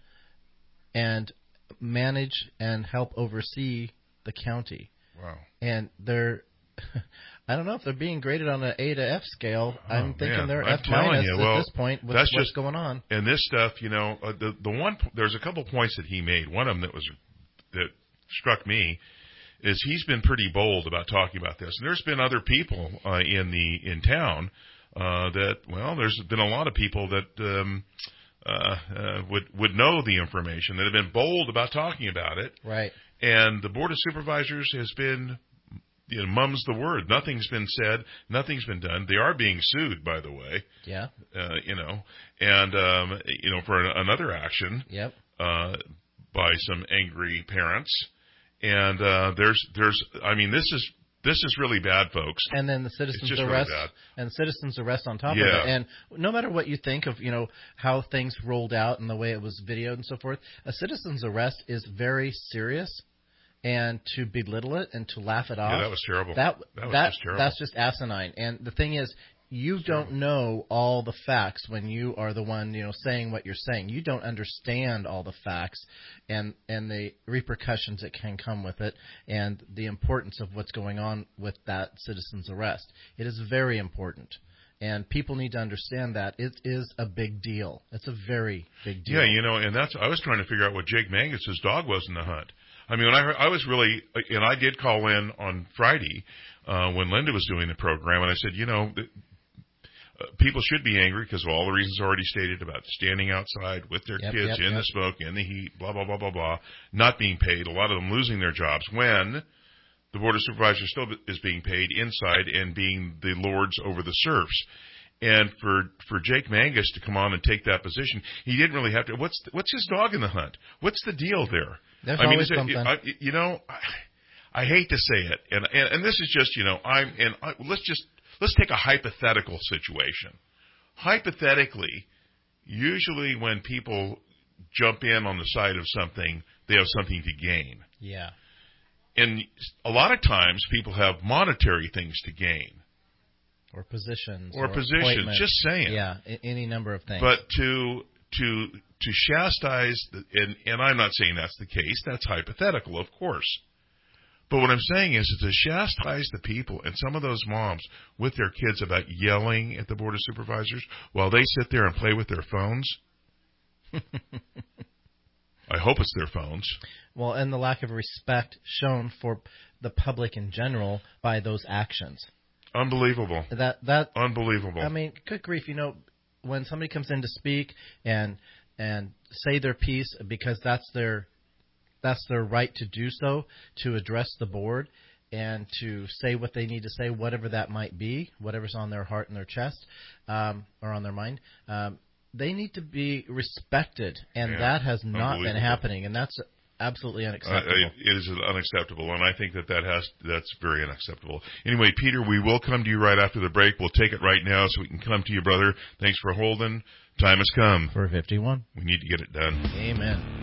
and manage and help oversee the county. Wow. And they're, I don't know if they're being graded on an A to F scale. Oh, I'm thinking man. they're I'm F telling minus you, at well, this point with that's what's just, going on. And this stuff, you know, uh, the the one there's a couple points that he made. One of them that was that struck me is he's been pretty bold about talking about this. And there's been other people uh, in the in town uh, that well, there's been a lot of people that um, uh, uh, would would know the information that have been bold about talking about it. Right. And the Board of Supervisors has been, you know, mum's the word. Nothing's been said. Nothing's been done. They are being sued, by the way. Yeah. Uh, you know, and, um, you know, for an, another action. Yep. Uh, by some angry parents. And, uh, there's, there's, I mean, this is, this is really bad, folks. And then the citizens just arrest, really bad. and citizens arrest on top Yeah. of it. And no matter what you think of, you know, how things rolled out and the way it was videoed and so forth, a citizen's arrest is very serious. And to belittle it and to laugh it off, Yeah, that was terrible. That, That was that, just terrible. That's just asinine. And the thing is, you It's don't terrible. know all the facts when you are the one, you know, saying what you're saying. You don't understand all the facts and and the repercussions that can come with it, and the importance of what's going on with that citizen's arrest. It is very important. And people need to understand that it is a big deal. It's a very big deal. Yeah, you know, and that's, I was trying to figure out what Jake Mangus's dog was in the hunt. I mean, when I heard, I was really, and I did call in on Friday uh, when Linda was doing the program, and I said, you know, uh, people should be angry because of all the reasons already stated about standing outside with their Yep, kids yep, in yep. the smoke, in the heat, blah, blah, blah, blah, blah, not being paid, a lot of them losing their jobs when the Board of Supervisors still is being paid inside and being the lords over the serfs. And for for Jake Mangus to come on and take that position, he didn't really have to. What's what's his dog in the hunt? What's the deal there? There's I mean, always is it, something. I, you know, I, I hate to say it, and, and and this is just, you know, I'm and I, let's just let's take a hypothetical situation. Hypothetically, usually when people jump in on the side of something, they have something to gain. Yeah. And a lot of times, people have monetary things to gain. Or positions. Or, or positions, appointments. just saying. Yeah, a- any number of things. But to to to chastise, the, and, and I'm not saying that's the case, that's hypothetical, of course. But what I'm saying is, is to chastise the people and some of those moms with their kids about yelling at the Board of Supervisors while they sit there and play with their phones. I hope it's their phones. Well, and the lack of respect shown for the public in general by those actions. Unbelievable. That that Unbelievable. I mean, good grief! You know, when somebody comes in to speak and and say their piece because that's their that's their right to do so, to address the board and to say what they need to say, whatever that might be, whatever's on their heart and their chest, um, or on their mind. Um, they need to be respected, and Yeah, that has not been unbelievable. happening. And that's absolutely Uh, unacceptable. it is unacceptable, and I think that, that has that's very unacceptable. Anyway, Peter, we will come to you right after the break. We'll take it right now so we can come to you, brother. Thanks for holding. Time has come. For fifty-one. We need to get it done. Amen.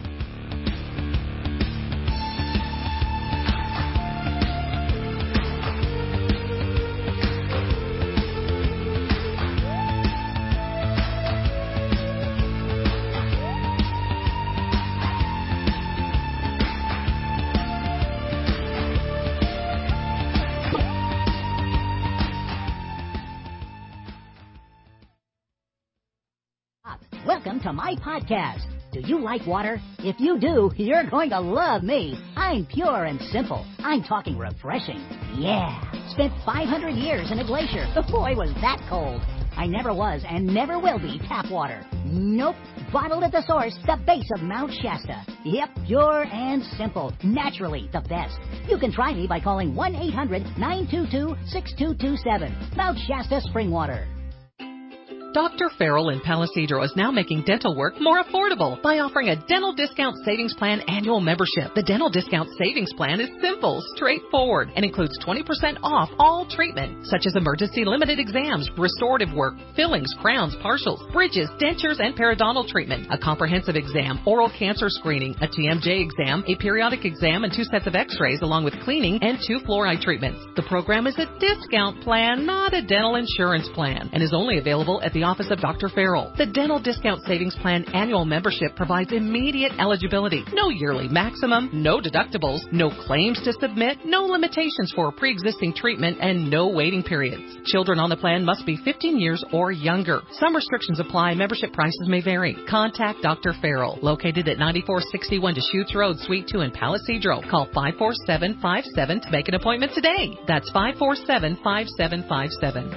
Welcome to my podcast. Do you like water? If you do, you're going to love me. I'm pure and simple. I'm talking refreshing. Yeah. Spent five hundred years in a glacier. Boy, was that cold. I never was and never will be tap water. Nope. Bottled at the source, the base of Mount Shasta. Yep, pure and simple. Naturally the best. You can try me by calling one eight hundred nine two two six two two seven. Mount Shasta Spring Water. Doctor Farrell in Palisadro is now making dental work more affordable by offering a Dental Discount Savings Plan annual membership. The Dental Discount Savings Plan is simple, straightforward, and includes twenty percent off all treatment, such as emergency limited exams, restorative work, fillings, crowns, partials, bridges, dentures, and periodontal treatment, a comprehensive exam, oral cancer screening, a T M J exam, a periodic exam, and two sets of x-rays, along with cleaning and two fluoride treatments. The program is a discount plan, not a dental insurance plan, and is only available at the office of Doctor Farrell. The Dental Discount Savings Plan annual membership provides immediate eligibility, no yearly maximum, no deductibles, no claims to submit, no limitations for pre-existing treatment, and no waiting periods. Children on the plan must be fifteen years or younger. Some restrictions apply. Membership prices may vary. Contact Doctor Farrell, located at ninety-four sixty-one Deschutes Road, Suite two in Palisadro. Call five four seven five seven to make an appointment today. That's five four seven five seven five seven.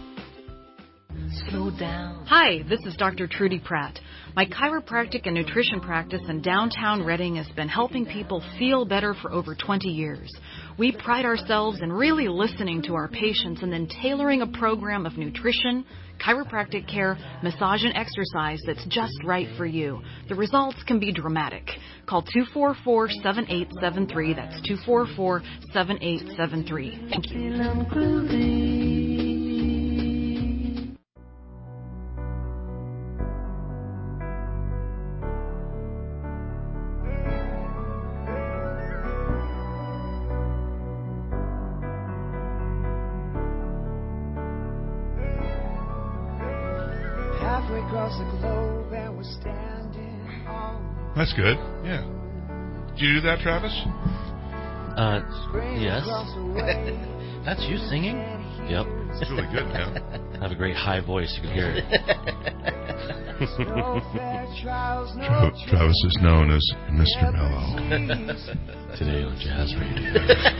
Slow down. Hi, this is Doctor Trudy Pratt. My chiropractic and nutrition practice in downtown Reading has been helping people feel better for over twenty years. We pride ourselves in really listening to our patients and then tailoring a program of nutrition, chiropractic care, massage, and exercise that's just right for you. The results can be dramatic. Call two four four, seven eight seven three. That's two four four, seven eight seven three. Thank you. That's good. Yeah. Did you do that, Travis? Uh, yes. That's you singing? Yep. It's really good, man. I have a great high voice. You can hear it. Tra- Travis is known as Mister Mellow. Today on Jazz Radio.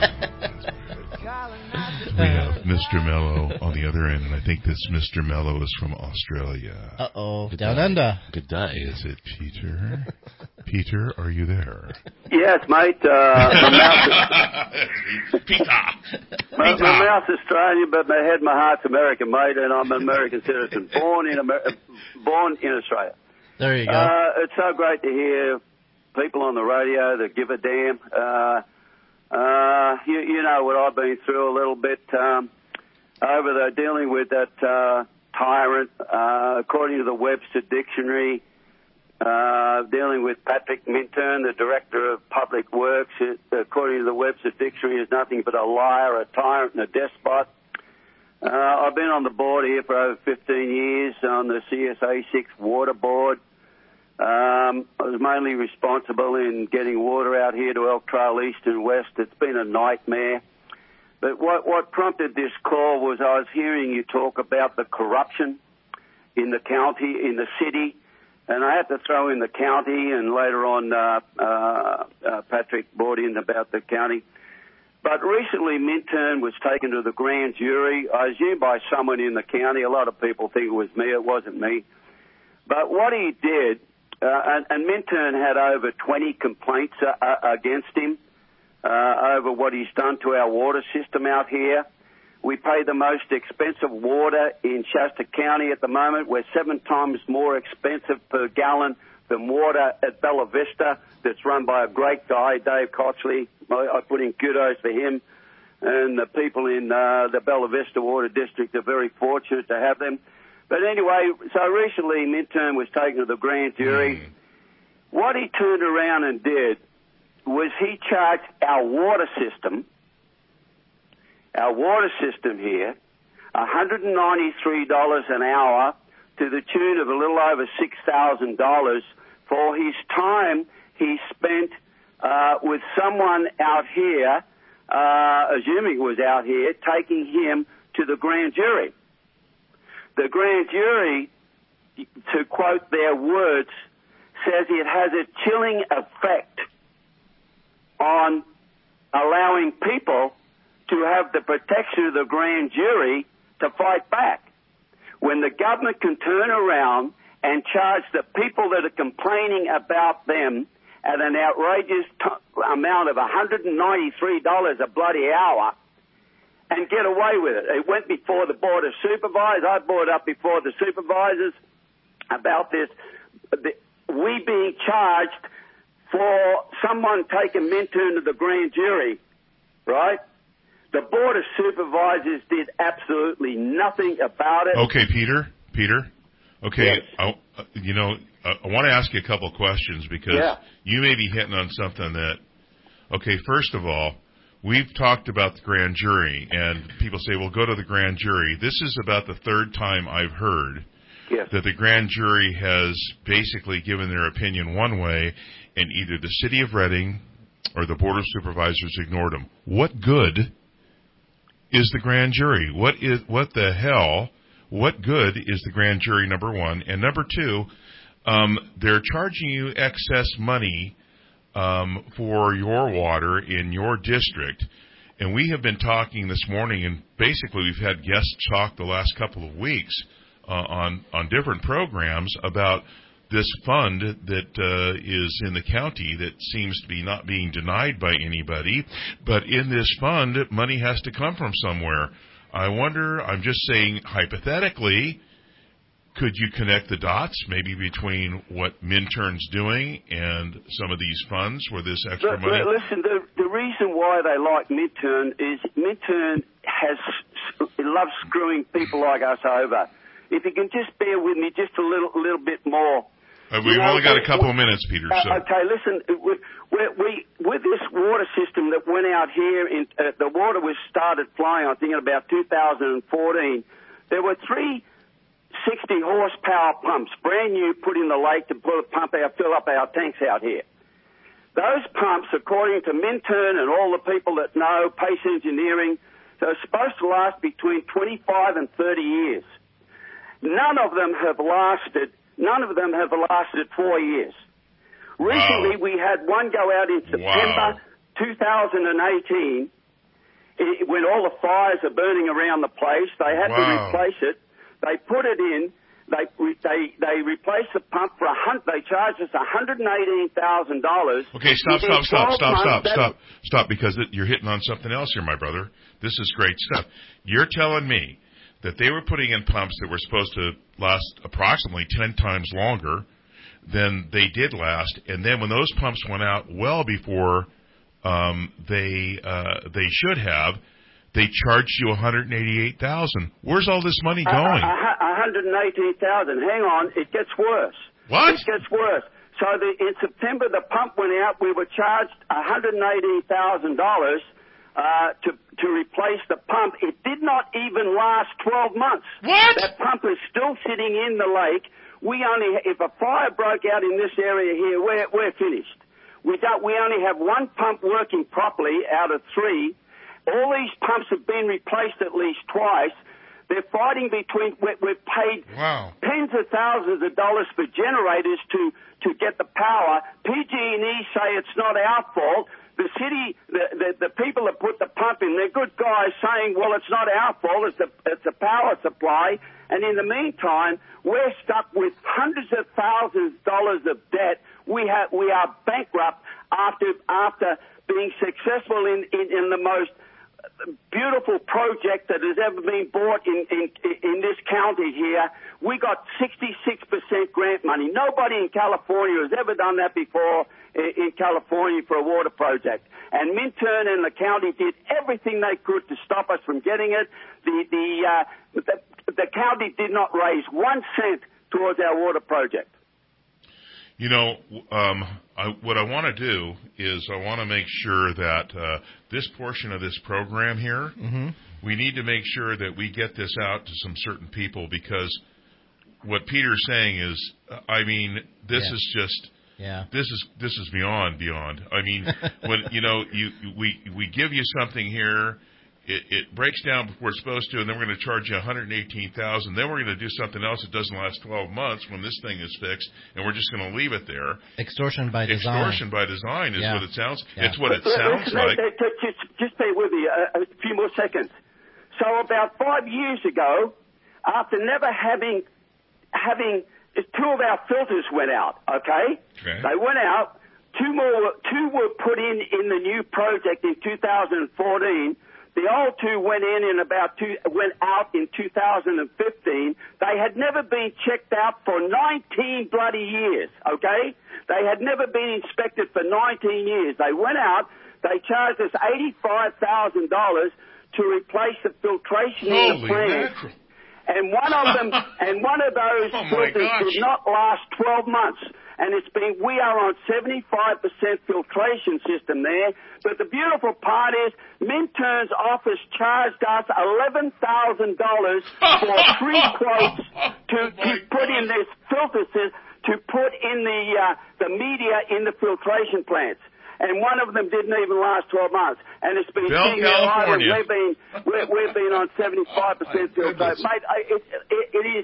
We have Mister Mellow on the other end, and I think this Mister Mellow is from Australia. Uh-oh, Good down day. under. Good day. Is it Peter? Peter, are you there? Yes, mate. Uh, my mouth is, Peter. My, my mouth's Australian, but my head, my heart's American, mate, and I'm an American citizen, born in Amer- born in Australia. There you go. Uh, it's so great to hear people on the radio that give a damn. Uh, uh, you, you know what I've been through a little bit um, over the dealing with that uh, tyrant, uh, according to the Webster Dictionary. Uh, dealing with Patrick Minturn, the Director of Public Works, it, according to the Webster Dictionary, is nothing but a liar, a tyrant, and a despot. Uh, I've been on the board here for over fifteen years on the C S A six Water Board. Um, I was mainly responsible in getting water out here to Elk Trail East and West. It's been a nightmare. But what, what prompted this call was I was hearing you talk about the corruption in the county, in the city. And I had to throw in the county, and later on uh, uh, uh, Patrick brought in about the county. But recently Minturn was taken to the grand jury, I assume by someone in the county. A lot of people think it was me. It wasn't me. But what he did, uh, and, and Minturn had over twenty complaints uh, uh, against him uh, over what he's done to our water system out here. We pay the most expensive water in Shasta County at the moment. We're seven times more expensive per gallon and water at Bella Vista that's run by a great guy, Dave Cotchley. I, I put in kudos for him. And the people in uh, the Bella Vista Water District are very fortunate to have them. But anyway, so recently Minturn was taken to the grand jury. Mm. What he turned around and did was he charged our water system, our water system here, one hundred ninety-three dollars an hour to the tune of a little over six thousand dollars for his time he spent uh, with someone out here, uh, assuming he was out here, taking him to the grand jury. The grand jury, to quote their words, says it has a chilling effect on allowing people to have the protection of the grand jury to fight back. When the government can turn around and charge the people that are complaining about them at an outrageous t- amount of one hundred ninety-three dollars a bloody hour and get away with it. It went before the Board of Supervisors. I brought it up before the supervisors about this. We being charged for someone taking Minturn to the grand jury, right? The Board of Supervisors did absolutely nothing about it. Okay, Peter, Peter. Okay, yes. I, you know, I, I want to ask you a couple of questions because yeah. you may be hitting on something that, okay, first of all, we've talked about the grand jury, and people say, well, go to the grand jury. This is about the third time I've heard yes. that the grand jury has basically given their opinion one way, and either the City of Reading or the Board of Supervisors ignored them. What good is the grand jury? What is what the hell? What good is the grand jury, number one? And number two, um, they're charging you excess money um, for your water in your district. And we have been talking this morning, and basically we've had guests talk the last couple of weeks uh, on, on different programs about this fund that uh, is in the county that seems to be not being denied by anybody. But in this fund, money has to come from somewhere. I wonder, I'm just saying hypothetically, could you connect the dots maybe between what Minturn's doing and some of these funds where this extra but, money... But listen, the, the reason why they like Minturn is Minturn has loves screwing people like us over. If you can just bear with me just a little, little bit more. Uh, we've you know, only got a couple we, of minutes, Peter. Uh, So. Okay, listen, we, we, we, with this water system that went out here, in, uh, the water was started flowing, I think, in about two thousand fourteen. There were three sixty horsepower pumps, brand new, put in the lake to put a pump out, fill up our tanks out here. Those pumps, according to Minturn and all the people that know, Pace Engineering, they're supposed to last between twenty-five and thirty years. None of them have lasted None of them have lasted four years. Recently, wow. we had one go out in September wow. two thousand eighteen, it, when all the fires are burning around the place. They had wow. to replace it. They put it in. They they they replaced the pump for a hundred. They charged us one hundred and eighteen thousand dollars. Okay, stop, stop, stop, stop, stop, stop, stop, because it, you're hitting on something else here, my brother. This is great stuff. You're telling me that they were putting in pumps that were supposed to last approximately ten times longer than they did last, and then when those pumps went out well before um, they uh, they should have, they charged you one hundred eighty-eight thousand dollars. Where's all this money going? Uh, uh, one hundred eighteen thousand dollars. Hang on, it gets worse. What? It gets worse. So the, in September, the pump went out. We were charged one hundred eighteen thousand dollars uh, to to replace the pump. It did not even last twelve months. What? That pump is still sitting in the lake. We only, if a fire broke out in this area here, we're, we're finished. We don't, we only have one pump working properly out of three. All these pumps have been replaced at least twice. They're fighting between, we're, we've paid wow. tens of thousands of dollars for generators to, to get the power. P G and E say it's not our fault. The city, the, the, the people that put the pump in, they're good guys saying, well, it's not our fault, it's a, it's a power supply. And in the meantime, we're stuck with hundreds of thousands of dollars of debt. We have, we are bankrupt after, after being successful in, in, in the most beautiful project that has ever been bought in, in, in this county here. We got sixty-six percent grant money. Nobody in California has ever done that before in, in California for a water project. And Minturn and the county did everything they could to stop us from getting it. The, the, uh, the, the county did not raise one cent towards our water project. You know, um, I, what I want to do is I want to make sure that uh, this portion of this program here, mm-hmm. we need to make sure that we get this out to some certain people, because what Peter's saying is, I mean, this yeah. is just, yeah. this is this is beyond beyond. I mean, when you know, you we we give you something here. It, it breaks down before it's supposed to, and then we're going to charge you one hundred eighteen thousand dollars. Then we're going to do something else that doesn't last twelve months when this thing is fixed, and we're just going to leave it there. Extortion by design. Extortion by design is yeah. what it sounds. Yeah. It's what it Listen, sounds listen, like. Just, just stay with me a, a few more seconds. So about five years ago, after never having having two of our filters went out. Okay, okay. They went out. Two more, two were put in in the new project in two thousand fourteen. The old two went in in about two, went out in two thousand fifteen. They had never been checked out for nineteen bloody years, okay? They had never been inspected for nineteen years. They went out, they charged us eighty-five thousand dollars to replace the filtration in the plant. Mackerel. And one of them, and one of those oh filters did not last twelve months. And it's been, we are on seventy-five percent filtration system there. But the beautiful part is, Minturn's office charged us eleven thousand dollars for three quotes to, oh to put in this filter system, to put in the, uh, the media in the filtration plants. And one of them didn't even last twelve months. And it's been Bell, sitting there idle. California. We've been, we're, we've been on seventy-five percent oh, filtration. Mate, I, it, it, it is...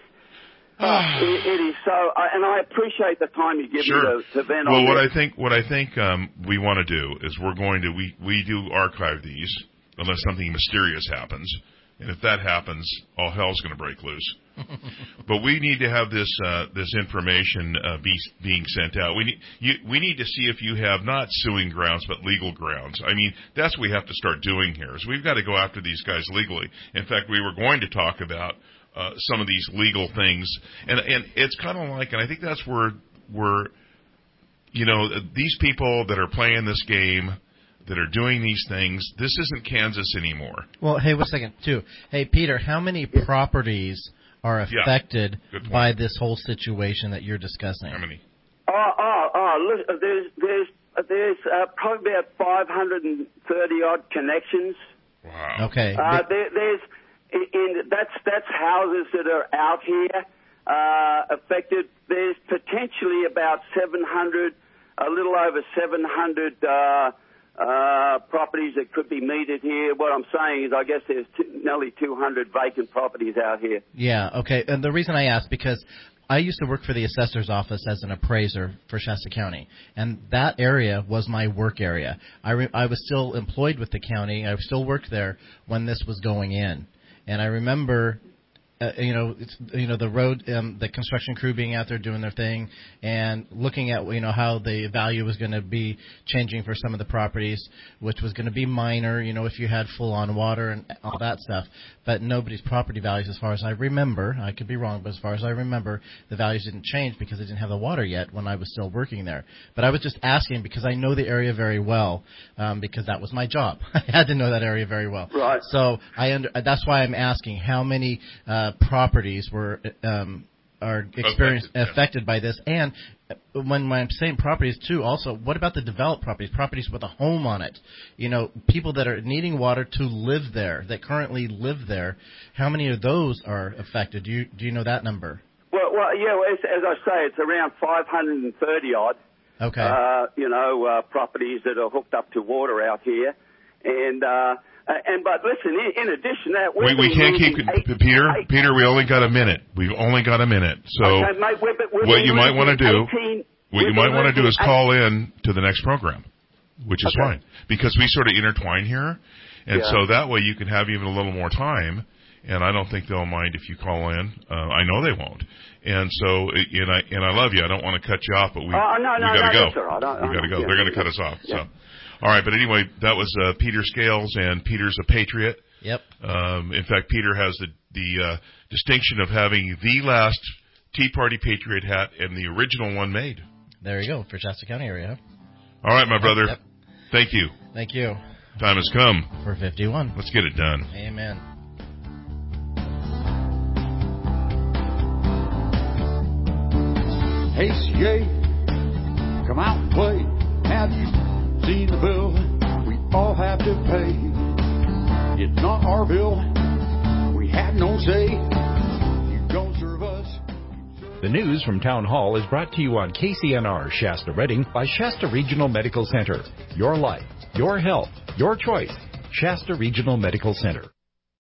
Uh, it, it is so, uh, and I appreciate the time you give sure. me to, to vent well, on what this. I think, what I think um, we want to do is we're going to we we do archive these unless something mysterious happens, and if that happens, all hell's going to break loose. But we need to have this uh, this information uh, be, being sent out. We need you, we need to see if you have not suing grounds but legal grounds. I mean, that's what we have to start doing here. Is we've got to go after these guys legally. In fact, we were going to talk about. Uh, some of these legal things, and and it's kind of like, and I think that's where where you know these people that are playing this game, that are doing these things. This isn't Kansas anymore. Well, hey, wait a second, too. Hey, Peter, how many properties are affected yeah, by this whole situation that you're discussing? How many? Oh, oh, oh! Look, there's there's there's uh, probably about five hundred thirty odd connections. Wow. Okay. Uh, there, there's In, in, that's that's houses that are out here uh, affected. There's potentially about seven hundred, a little over seven hundred uh, uh, properties that could be metered here. What I'm saying is, I guess there's t- nearly two hundred vacant properties out here. Yeah. Okay. And the reason I asked because I used to work for the assessor's office as an appraiser for Shasta County, and that area was my work area. I re- I was still employed with the county. I still worked there when this was going in. And I remember, uh, you know, it's, you know, the road, um, the construction crew being out there doing their thing, and looking at, you know, how the value was going to be changing for some of the properties, which was going to be minor, you know, if you had full-on water and all that stuff. But nobody's property values, as far as I remember, I could be wrong, but as far as I remember, the values didn't change because they didn't have the water yet when I was still working there. But I was just asking because I know the area very well, um, because that was my job. I had to know that area very well. Right. So I under, that's why I'm asking how many uh, properties were um, are experienced affected, affected yeah. by this, and when I'm saying properties too, also what about the developed properties, properties with a home on it? You know, people that are needing water to live there, that currently live there. How many of those are affected? Do you do you know that number? Well, well, yeah. Well, as, as I say, it's around five hundred thirty odd. Okay. Uh, you know, uh, properties that are hooked up to water out here, and. Uh, Uh, and but listen, in, in addition to that, we we can't keep eight, Peter. eight, Peter, we only got a minute. We've only got a minute. So okay, mate, we're, we're what you might want to do, eighteen, what you might want to do is eight, call in to the next program, which is okay. fine because we sort of intertwine here, and yeah. so that way you can have even a little more time. And I don't think they'll mind if you call in. Uh, I know they won't. And so, and I and I love you. I don't want to cut you off, but we oh, no, no, we got to no, go. Right. I, we got to go. Yeah, They're going to yeah, cut us off. Yeah. So, all right. But anyway, that was uh, Peter Scales, and Peter's a patriot. Yep. Um, in fact, Peter has the the uh, distinction of having the last Tea Party Patriot hat and the original one made. There you go, for Shasta County area. All right, my brother. Yep. Thank you. Thank you. Time has come. For fifty-one. Let's get it done. Amen. Hey, C A, come out and play. Have you seen the bill we all have to pay? It's not our bill. We have no say. You don't serve us. The news from Town Hall is brought to you on K C N R Shasta Redding by Shasta Regional Medical Center. Your life, your health, your choice. Shasta Regional Medical Center.